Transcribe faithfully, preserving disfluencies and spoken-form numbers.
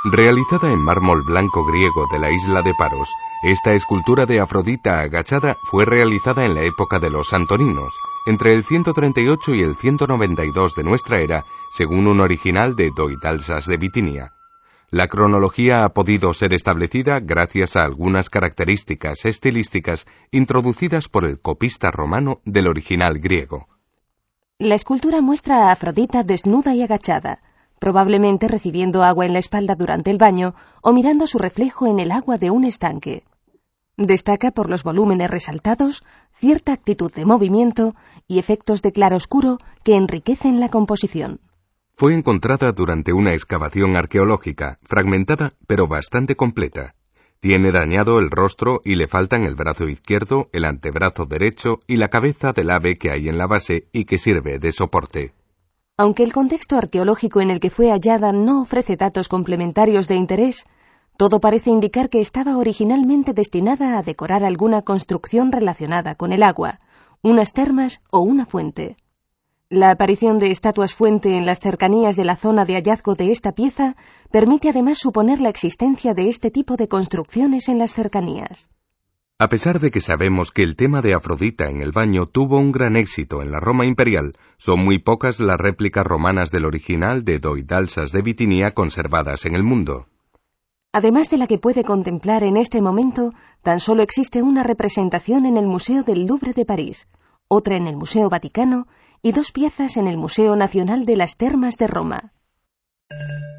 Realizada en mármol blanco griego de la isla de Paros, esta escultura de Afrodita agachada fue realizada en la época de los Antoninos, entre el ciento treinta y ocho y el ciento noventa y dos de nuestra era, según un original de Doidalsas de Bitinia. La cronología ha podido ser establecida gracias a algunas características estilísticas introducidas por el copista romano del original griego. La escultura muestra a Afrodita desnuda y agachada, probablemente recibiendo agua en la espalda durante el baño o mirando su reflejo en el agua de un estanque. Destaca por los volúmenes resaltados, cierta actitud de movimiento y efectos de claroscuro que enriquecen la composición. Fue encontrada durante una excavación arqueológica, fragmentada pero bastante completa. Tiene dañado el rostro y le faltan el brazo izquierdo, el antebrazo derecho y la cabeza del ave que hay en la base y que sirve de soporte. Aunque el contexto arqueológico en el que fue hallada no ofrece datos complementarios de interés, todo parece indicar que estaba originalmente destinada a decorar alguna construcción relacionada con el agua, unas termas o una fuente. La aparición de estatuas fuente en las cercanías de la zona de hallazgo de esta pieza permite además suponer la existencia de este tipo de construcciones en las cercanías. A pesar de que sabemos que el tema de Afrodita en el baño tuvo un gran éxito en la Roma imperial, son muy pocas las réplicas romanas del original de Doidalsas de Bitinia conservadas en el mundo. Además de la que puede contemplar en este momento, tan solo existe una representación en el Museo del Louvre de París, otra en el Museo Vaticano y dos piezas en el Museo Nacional de las Termas de Roma.